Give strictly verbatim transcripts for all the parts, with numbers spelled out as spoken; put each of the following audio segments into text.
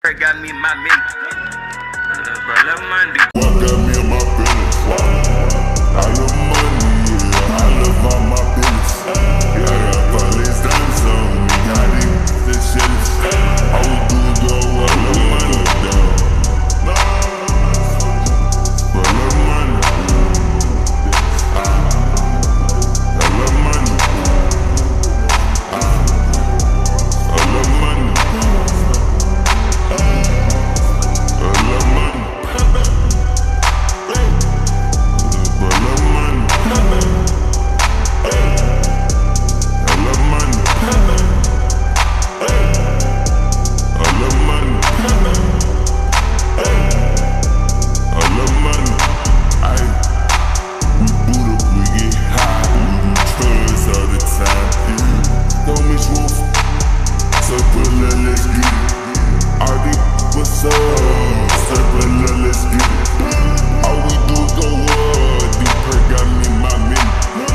Got me my milk. Uh, bro, love Monday. What got me in my feelings? I love money, yeah. I love all my business. Yeah, I got police diamonds on me. Got these, this shit is. I would do it go up, love money down. But love money. I, I love money. I, I love money. What's up? Circle, let's get it. All we do is go up. Deep perk got me in my minute.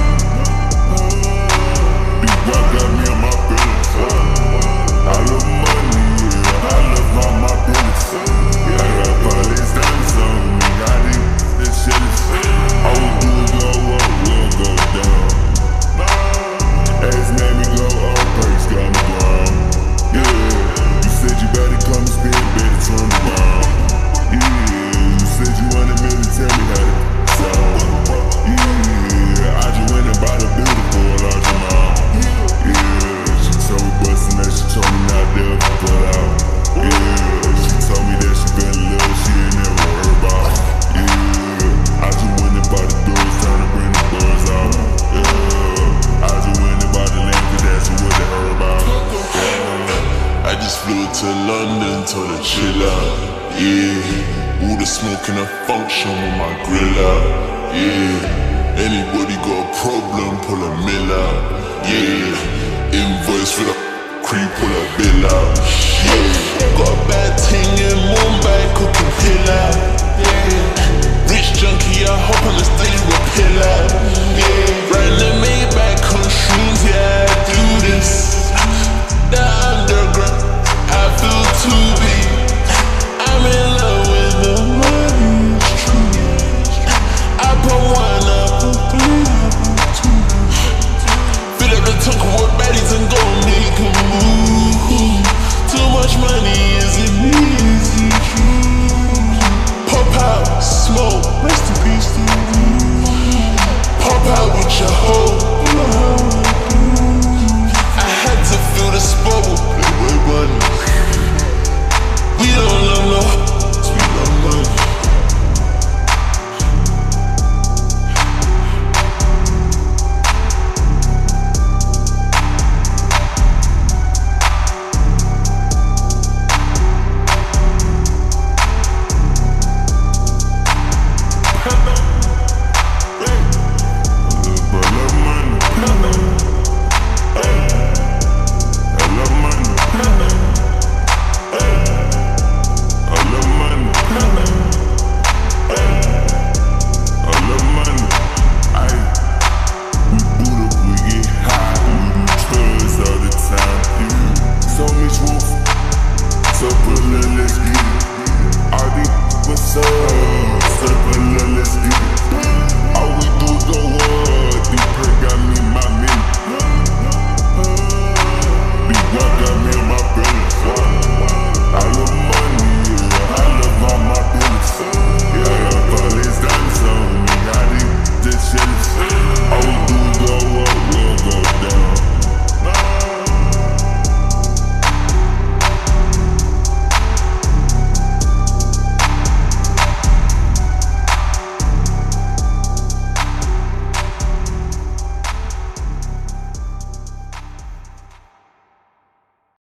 Deep rock got me on my feelings. I love money, yeah. I love all my business. Yeah, I got police diamonds on me. Got these, this shit is. All we do is go up, we'll go down. Ass made me go up, perks got me down. Yeah, you said you better come and spin, better turn around. Yeah, you said you wanted me to tell me how to sound. Yeah, I just went and bought a beautiful large amount. Yeah, she told me bustin' that, she told me not there to put out. Yeah, she told me that she been a little she ain't never heard about. Yeah, I just went and bought the doors, trying to bring the buzz out. Yeah, I just went and bought the land, cause that's what they heard about. Yeah, I just flew to London, told her chill out. Yeah, all the smoke and the function with my grill out. Yeah, anybody got a problem, pull a mill out. Yeah, invoice for the creep, pull a bill out. Yeah.